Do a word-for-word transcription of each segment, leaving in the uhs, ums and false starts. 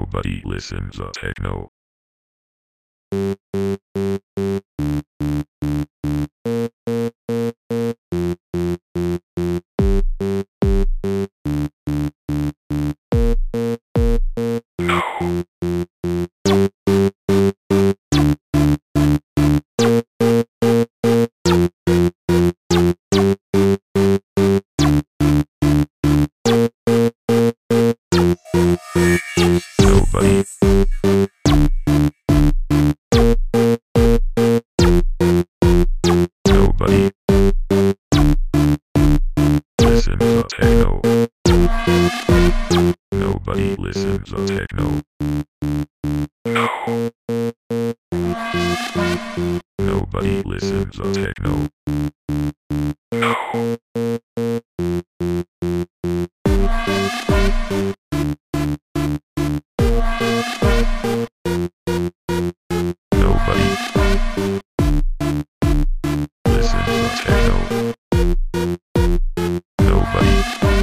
Nobody listens to techno. Nobody. Nobody listens to techno. Nobody listens to techno. No. Nobody listens to techno. No. Nobody listens to techno. Nobody.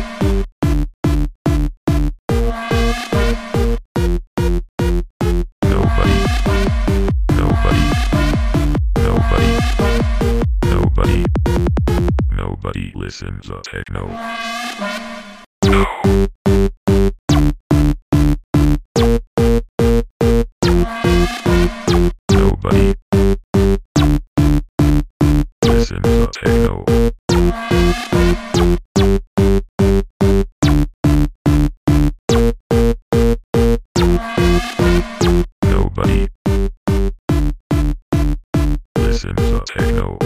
Nobody. Nobody. Nobody. Nobody. Nobody listens to techno. No. Nobody listens to techno. Nobody listens to techno.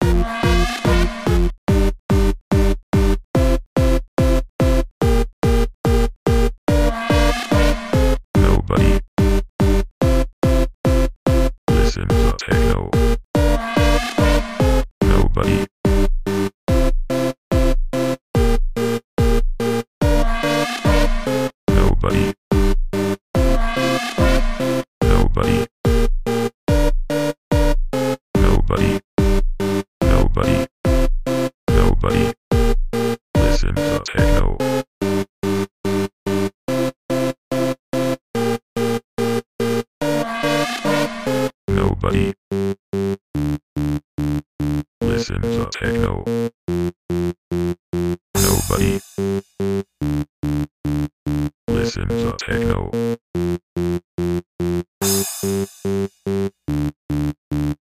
Nobody listens to techno. Nobody. Nobody. Nobody. Nobody. Nobody. Nobody listens to techno. Nobody listens to techno. Nobody listens to techno.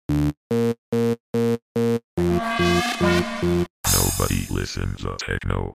Nobody listens to techno.